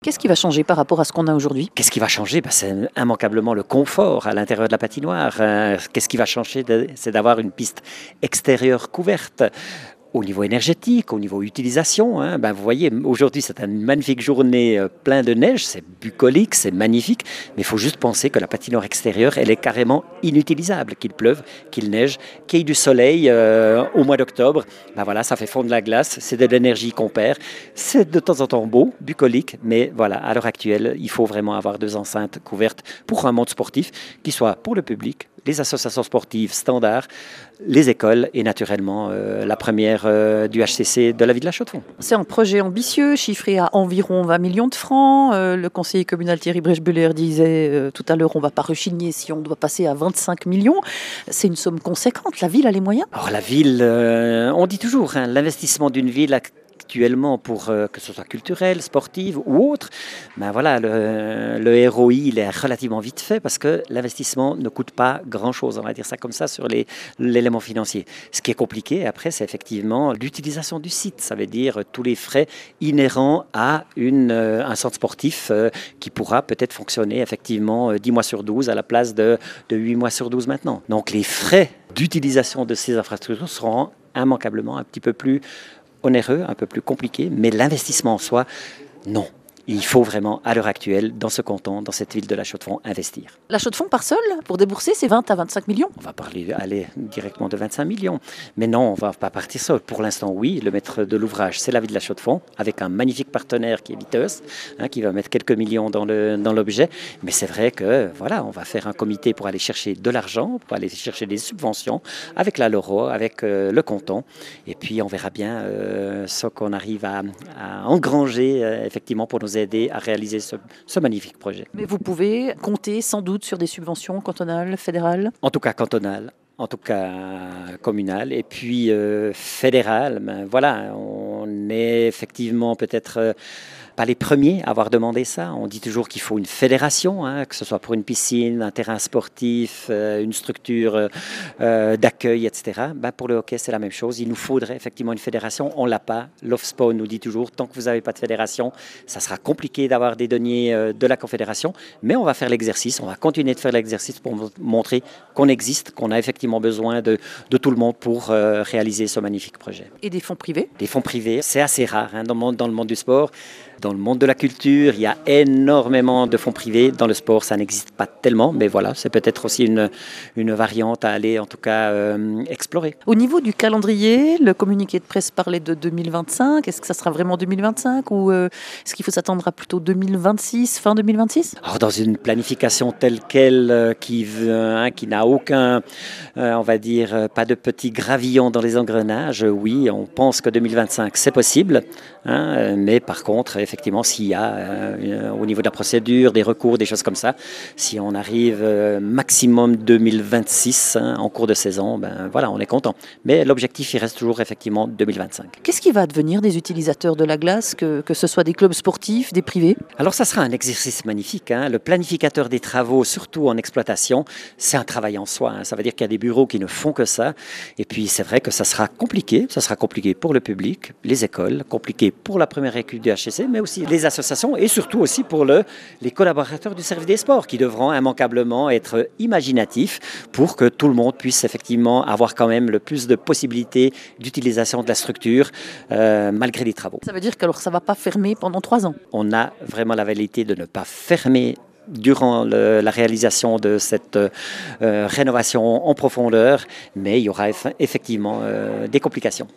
Qu'est-ce qui va changer par rapport à ce qu'on a aujourd'hui? Qu'est-ce qui va changer? C'est immanquablement le confort à l'intérieur de la patinoire. Qu'est-ce qui va changer? C'est d'avoir une piste extérieure couverte. Au niveau énergétique, au niveau utilisation, vous voyez, aujourd'hui c'est une magnifique journée plein de neige, c'est bucolique, c'est magnifique, mais il faut juste penser que la patinoire extérieure, elle est carrément inutilisable, qu'il pleuve, qu'il neige, qu'il y ait du soleil au mois d'octobre, voilà, ça fait fondre la glace, c'est de l'énergie qu'on perd, c'est de temps en temps beau, bucolique, mais voilà, à l'heure actuelle, il faut vraiment avoir 2 enceintes couvertes pour un monde sportif qui soit pour le public, les associations sportives standards, les écoles et naturellement la première du HCC de la ville de La Chaux-de-Fonds. C'est un projet ambitieux, chiffré à environ 20 millions de francs. Le conseiller communal Thierry Brechbuller disait tout à l'heure, on ne va pas rechigner si on doit passer à 25 millions. C'est une somme conséquente. La ville a les moyens? Alors la ville, on dit toujours, l'investissement d'une ville actuellement pour que ce soit culturel, sportive ou autre, le ROI il est relativement vite fait parce que l'investissement ne coûte pas grand-chose, on va dire ça comme ça, sur l'élément financier. Ce qui est compliqué après, c'est effectivement l'utilisation du site, ça veut dire tous les frais inhérents à un centre sportif qui pourra peut-être fonctionner effectivement 10 mois sur 12 à la place de 8 mois sur 12 maintenant. Donc les frais d'utilisation de ces infrastructures seront immanquablement un petit peu plus onéreux, un peu plus compliqué, mais l'investissement en soi, non. Il faut vraiment, à l'heure actuelle, dans ce canton, dans cette ville de La Chaux-de-Fonds, investir. La Chaux-de-Fonds, par seul, pour débourser, c'est 20 à 25 millions. On va aller directement de 25 millions. Mais non, on ne va pas partir seul. Pour l'instant, oui, le maître de l'ouvrage, c'est la ville de La Chaux-de-Fonds, avec un magnifique partenaire qui est Viteuse, qui va mettre quelques millions dans l'objet. Mais c'est vrai que, voilà, on va faire un comité pour aller chercher de l'argent, pour aller chercher des subventions, avec la LORO, avec le canton. Et puis, on verra bien ce qu'on arrive à engranger, effectivement, pour nous aider à réaliser ce magnifique projet. Mais vous pouvez compter sans doute sur des subventions cantonales, fédérales? En tout cas cantonales, en tout cas communales, et puis fédérales. Voilà, on est effectivement peut-être pas les premiers à avoir demandé ça. On dit toujours qu'il faut une fédération, que ce soit pour une piscine, un terrain sportif, une structure d'accueil, etc. Pour le hockey, c'est la même chose. Il nous faudrait effectivement une fédération. On ne l'a pas. L'OFSPO nous dit toujours, tant que vous n'avez pas de fédération, ça sera compliqué d'avoir des deniers de la Confédération. Mais on va faire l'exercice. On va continuer de faire l'exercice pour montrer qu'on existe, qu'on a effectivement besoin de tout le monde pour réaliser ce magnifique projet. Et des fonds privés? Des fonds privés, c'est assez rare dans le monde du sport. Dans le monde de la culture, il y a énormément de fonds privés. Dans le sport, ça n'existe pas tellement, mais voilà, c'est peut-être aussi une variante à aller, en tout cas, explorer. Au niveau du calendrier, le communiqué de presse parlait de 2025. Est-ce que ça sera vraiment 2025 ou est-ce qu'il faut s'attendre à plutôt 2026, fin 2026? Alors, dans une planification telle qu'elle, qui n'a aucun, on va dire, pas de petits gravillons dans les engrenages, oui, on pense que 2025, c'est possible, mais par contre, effectivement, s'il y a au niveau de la procédure, des recours, des choses comme ça, si on arrive maximum 2026 en cours de saison, voilà, on est content. Mais l'objectif, il reste toujours effectivement 2025. Qu'est-ce qui va advenir des utilisateurs de la glace, que ce soit des clubs sportifs, des privés? Alors ça sera un exercice magnifique. Le planificateur des travaux, surtout en exploitation, c'est un travail en soi. Ça veut dire qu'il y a des bureaux qui ne font que ça. Et puis c'est vrai que ça sera compliqué. Ça sera compliqué pour le public, les écoles, compliqué pour la première équipe du HCC, mais aussi les associations et surtout aussi pour les collaborateurs du service des sports qui devront immanquablement être imaginatifs pour que tout le monde puisse effectivement avoir quand même le plus de possibilités d'utilisation de la structure malgré les travaux. Ça veut dire que ça ne va pas fermer pendant 3 ans? On a vraiment la velléité de ne pas fermer durant la réalisation de cette rénovation en profondeur, mais il y aura effectivement des complications.